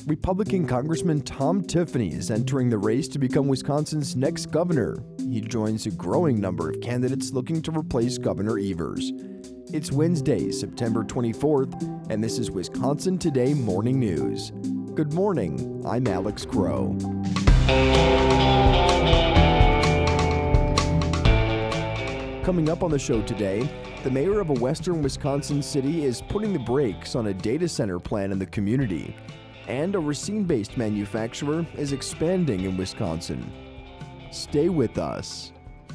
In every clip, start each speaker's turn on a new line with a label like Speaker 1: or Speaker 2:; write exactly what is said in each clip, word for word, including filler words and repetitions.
Speaker 1: Republican Congressman Tom Tiffany is entering the race to become Wisconsin's next governor. He joins a growing number of candidates looking to replace Governor Evers. It's Wednesday, September twenty-fourth, and this is Wisconsin Today Morning News. Good morning, I'm Alex Crow. Coming up on the show today, the mayor of a western Wisconsin city is putting the brakes on a data center plan in the community. And a Racine-based manufacturer is expanding in Wisconsin. Stay with us.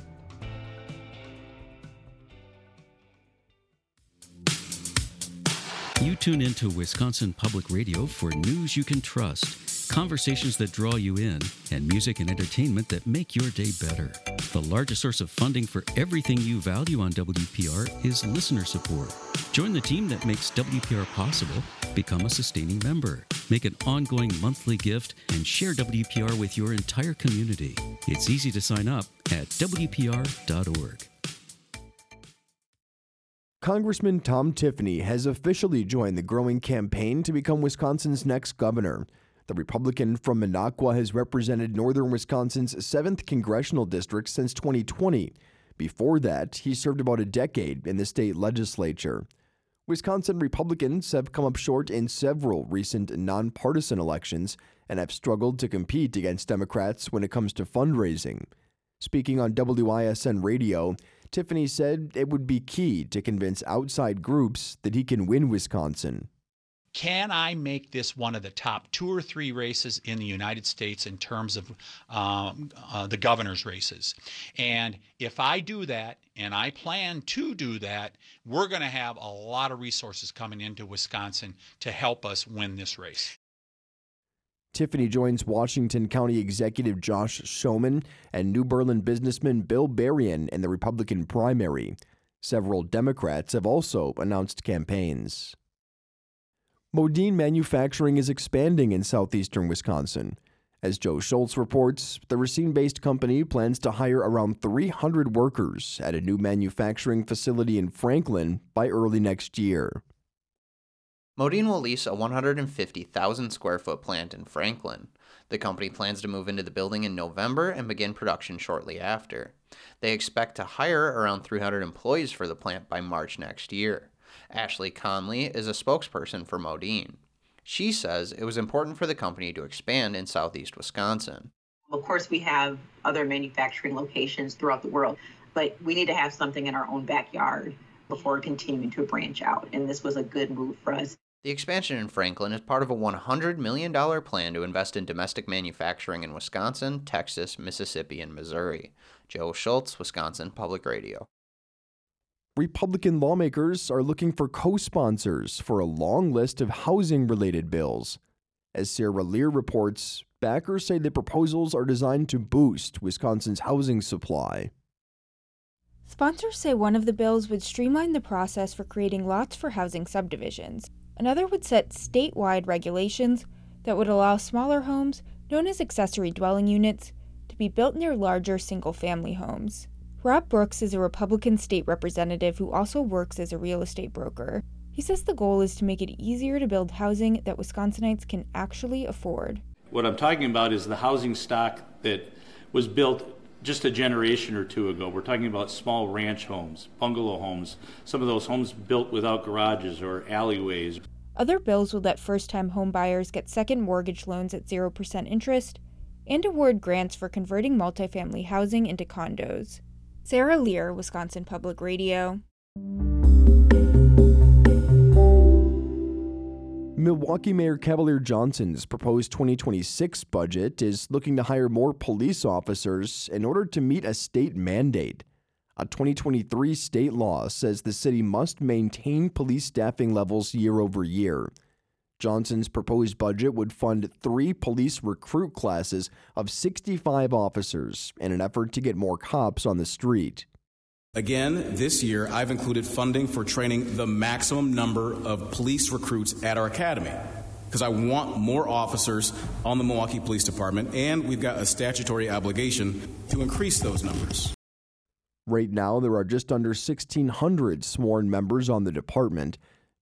Speaker 2: You tune into Wisconsin Public Radio for news you can trust, conversations that draw you in, and music and entertainment that make your day better. The largest source of funding for everything you value on W P R is listener support. Join the team that makes W P R possible. Become a sustaining member. Make an ongoing monthly gift and share W P R with your entire community. It's easy to sign up at W P R dot org.
Speaker 1: Congressman Tom Tiffany has officially joined the growing campaign to become Wisconsin's next governor. The Republican from Minocqua has represented northern Wisconsin's seventh congressional district since twenty twenty. Before that, he served about a decade in the state legislature. Wisconsin Republicans have come up short in several recent nonpartisan elections and have struggled to compete against Democrats when it comes to fundraising. Speaking on W I S N Radio, Tiffany said it would be key to convince outside groups that he can win Wisconsin.
Speaker 3: Can I make this one of the top two or three races in the United States in terms of um, uh, the governor's races? And if I do that, and I plan to do that, we're going to have a lot of resources coming into Wisconsin to help us win this race.
Speaker 1: Tiffany joins Washington County Executive Josh Schoeman and New Berlin businessman Bill Berrien in the Republican primary. Several Democrats have also announced campaigns. Modine Manufacturing is expanding in southeastern Wisconsin. As Joe Schultz reports, the Racine-based company plans to hire around three hundred workers at a new manufacturing facility in Franklin by early next year.
Speaker 4: Modine will lease a one hundred fifty thousand square foot plant in Franklin. The company plans to move into the building in November and begin production shortly after. They expect to hire around three hundred employees for the plant by March next year. Ashley Conley is a spokesperson for Modine. She says it was important for the company to expand in southeast Wisconsin.
Speaker 5: Of course, we have other manufacturing locations throughout the world, but we need to have something in our own backyard before continuing to branch out, and this was a good move for us.
Speaker 4: The expansion in Franklin is part of a one hundred million dollars plan to invest in domestic manufacturing in Wisconsin, Texas, Mississippi, and Missouri. Joe Schultz, Wisconsin Public Radio.
Speaker 1: Republican lawmakers are looking for co-sponsors for a long list of housing-related bills. As Sarah Lear reports, backers say the proposals are designed to boost Wisconsin's housing supply.
Speaker 6: Sponsors say one of the bills would streamline the process for creating lots for housing subdivisions. Another would set statewide regulations that would allow smaller homes, known as accessory dwelling units, to be built near larger single-family homes. Rob Brooks is a Republican state representative who also works as a real estate broker. He says the goal is to make it easier to build housing that Wisconsinites can actually afford.
Speaker 7: What I'm talking about is the housing stock that was built just a generation or two ago. We're talking about small ranch homes, bungalow homes, some of those homes built without garages or alleyways.
Speaker 6: Other bills would let first-time home buyers get second mortgage loans at zero percent interest and award grants for converting multifamily housing into condos. Sarah Lear, Wisconsin Public Radio.
Speaker 1: Milwaukee Mayor Cavalier Johnson's proposed twenty twenty-six budget is looking to hire more police officers in order to meet a state mandate. A twenty twenty-three state law says the city must maintain police staffing levels year over year. Johnson's proposed budget would fund three police recruit classes of sixty-five officers in an effort to get more cops on the street.
Speaker 8: Again, this year, I've included funding for training the maximum number of police recruits at our academy, because I want more officers on the Milwaukee Police Department, and we've got a statutory obligation to increase those numbers.
Speaker 1: Right now, there are just under sixteen hundred sworn members on the department.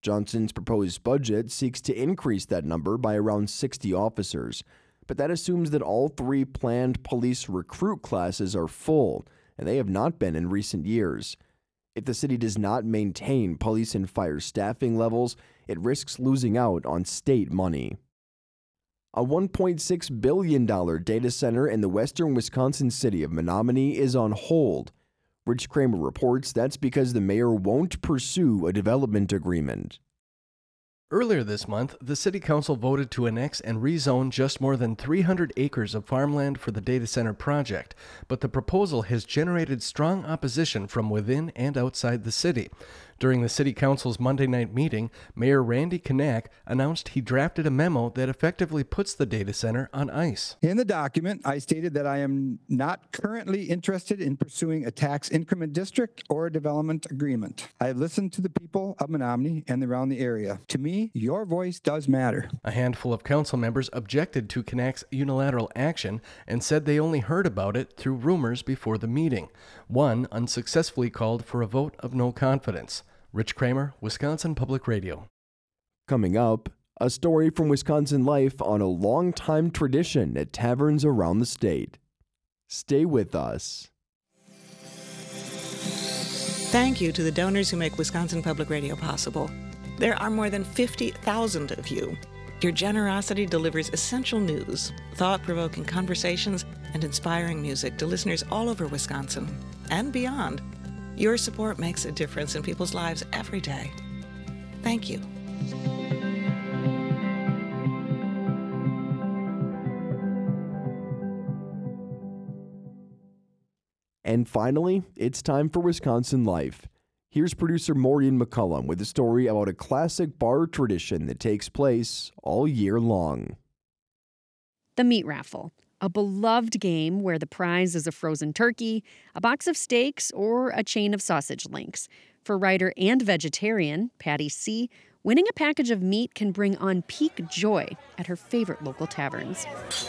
Speaker 1: Johnson's proposed budget seeks to increase that number by around sixty officers, but that assumes that all three planned police recruit classes are full, and they have not been in recent years. If the city does not maintain police and fire staffing levels, it risks losing out on state money. A one point six billion dollars data center in the western Wisconsin city of Menominee is on hold. Rich Kramer reports that's because the mayor won't pursue a development agreement.
Speaker 9: Earlier this month, the City Council voted to annex and rezone just more than three hundred acres of farmland for the data center project, but the proposal has generated strong opposition from within and outside the city. During the City Council's Monday night meeting, Mayor Randy Knack announced he drafted a memo that effectively puts the data center on ice.
Speaker 10: In the document, I stated that I am not currently interested in pursuing a tax increment district or a development agreement. I have listened to the people of Menominee and around the area. To me, your voice does matter.
Speaker 9: A handful of council members objected to Knack's unilateral action and said they only heard about it through rumors before the meeting. One unsuccessfully called for a vote of no confidence. Rich Kramer, Wisconsin Public Radio.
Speaker 1: Coming up, a story from Wisconsin Life on a long-time tradition at taverns around the state. Stay with us.
Speaker 11: Thank you to the donors who make Wisconsin Public Radio possible. There are more than fifty thousand of you. Your generosity delivers essential news, thought-provoking conversations, and inspiring music to listeners all over Wisconsin and beyond. Your support makes a difference in people's lives every day. Thank you.
Speaker 1: And finally, it's time for Wisconsin Life. Here's producer Maureen McCullum with a story about a classic bar tradition that takes place all year long.
Speaker 12: The Meat Raffle, a beloved game where the prize is a frozen turkey, a box of steaks, or a chain of sausage links. For writer and vegetarian Patty C., winning a package of meat can bring on peak joy at her favorite local taverns.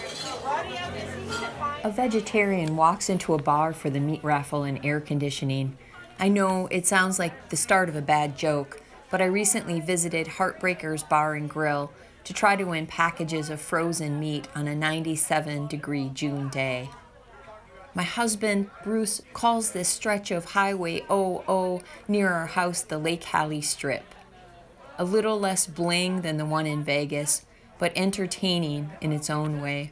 Speaker 13: A vegetarian walks into a bar for the meat raffle and air conditioning. I know it sounds like the start of a bad joke, but I recently visited Heartbreakers Bar and Grill to try to win packages of frozen meat on a ninety-seven degree June day. My husband, Bruce, calls this stretch of Highway oh oh near our house the Lake Hallie Strip. A little less bling than the one in Vegas, but entertaining in its own way.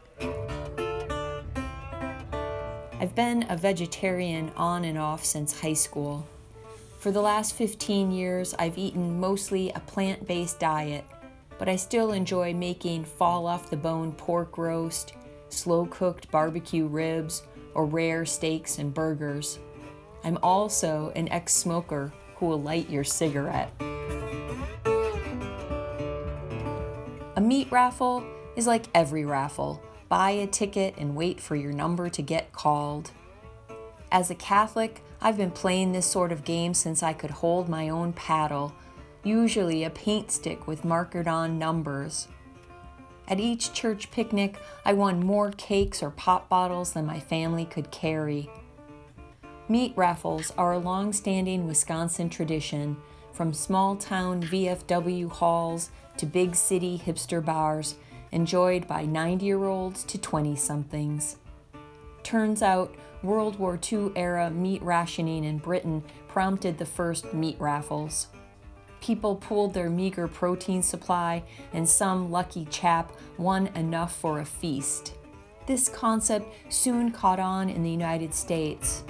Speaker 13: I've been a vegetarian on and off since high school. For the last fifteen years, I've eaten mostly a plant-based diet, but I still enjoy making fall-off-the-bone pork roast, slow-cooked barbecue ribs, or rare steaks and burgers. I'm also an ex-smoker who will light your cigarette. A meat raffle is like every raffle. Buy a ticket and wait for your number to get called. As a Catholic, I've been playing this sort of game since I could hold my own paddle, usually a paint stick with markered-on numbers. At each church picnic, I won more cakes or pop bottles than my family could carry. Meat raffles are a long-standing Wisconsin tradition, from small-town V F W halls to big city hipster bars, enjoyed by ninety-year-olds to twenty-somethings. Turns out, World War Two era meat rationing in Britain prompted the first meat raffles. People pooled their meager protein supply, and some lucky chap won enough for a feast. This concept soon caught on in the United States.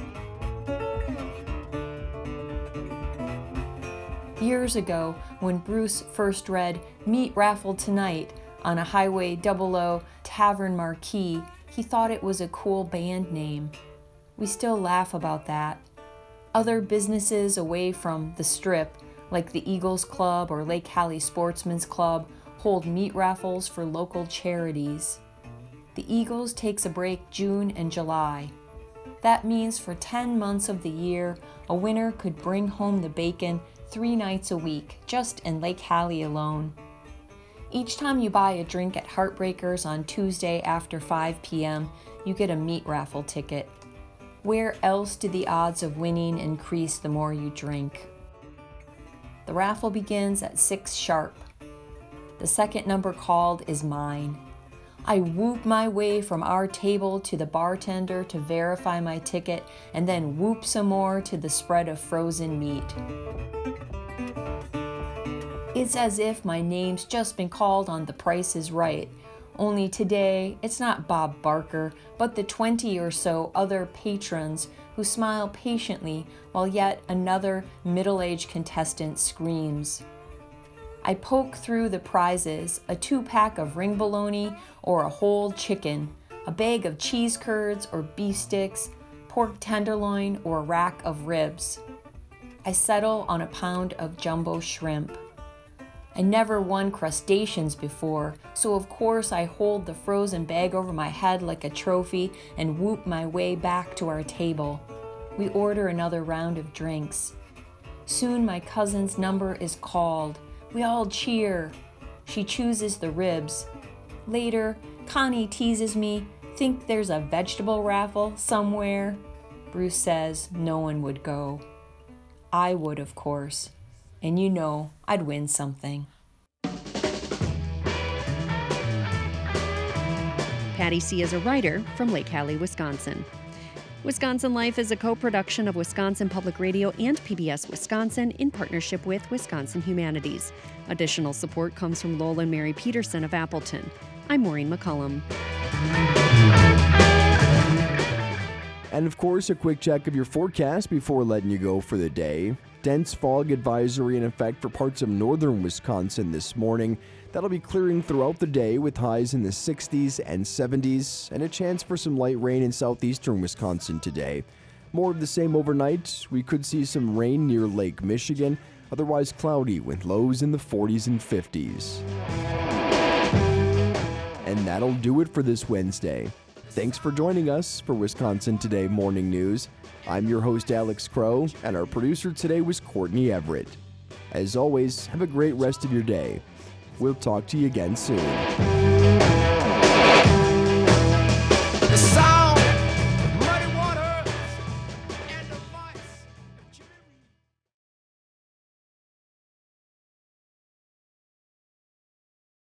Speaker 13: Years ago, when Bruce first read Meat Raffle Tonight on a Highway double oh tavern marquee, he thought it was a cool band name. We still laugh about that. Other businesses away from the Strip, like the Eagles Club or Lake Hallie Sportsman's Club, hold meat raffles for local charities. The Eagles takes a break June and July. That means for ten months of the year, a winner could bring home the bacon three nights a week, just in Lake Hallie alone. Each time you buy a drink at Heartbreakers on Tuesday after five p.m., you get a meat raffle ticket. Where else do the odds of winning increase the more you drink? The raffle begins at six sharp. The second number called is mine. I whoop my way from our table to the bartender to verify my ticket, and then whoop some more to the spread of frozen meat. It's as if my name's just been called on The Price is Right, only today it's not Bob Barker, but the twenty or so other patrons who smile patiently while yet another middle-aged contestant screams. I poke through the prizes, a two-pack of ring bologna or a whole chicken, a bag of cheese curds or beef sticks, pork tenderloin or a rack of ribs. I settle on a pound of jumbo shrimp. I never won crustaceans before, so of course I hold the frozen bag over my head like a trophy and whoop my way back to our table. We order another round of drinks. Soon my cousin's number is called. We all cheer. She chooses the ribs. Later, Connie teases me, think there's a vegetable raffle somewhere. Bruce says no one would go. I would, of course. And you know, I'd win something.
Speaker 12: Patty C. is a writer from Lake Hallie, Wisconsin. Wisconsin Life is a co-production of Wisconsin Public Radio and P B S Wisconsin in partnership with Wisconsin Humanities. Additional support comes from Lowell and Mary Peterson of Appleton. I'm Maureen McCullum.
Speaker 1: And of course, a quick check of your forecast before letting you go for the day. Dense fog advisory in effect for parts of northern Wisconsin this morning. That'll be clearing throughout the day with highs in the sixties and seventies and a chance for some light rain in southeastern Wisconsin today. More of the same overnight. We could see some rain near Lake Michigan, otherwise cloudy with lows in the forties and fifties. And that'll do it for this Wednesday. Thanks for joining us for Wisconsin Today Morning News. I'm your host, Alex Crow, and our producer today was Courtney Everett. As always, have a great rest of your day. We'll talk to you again soon.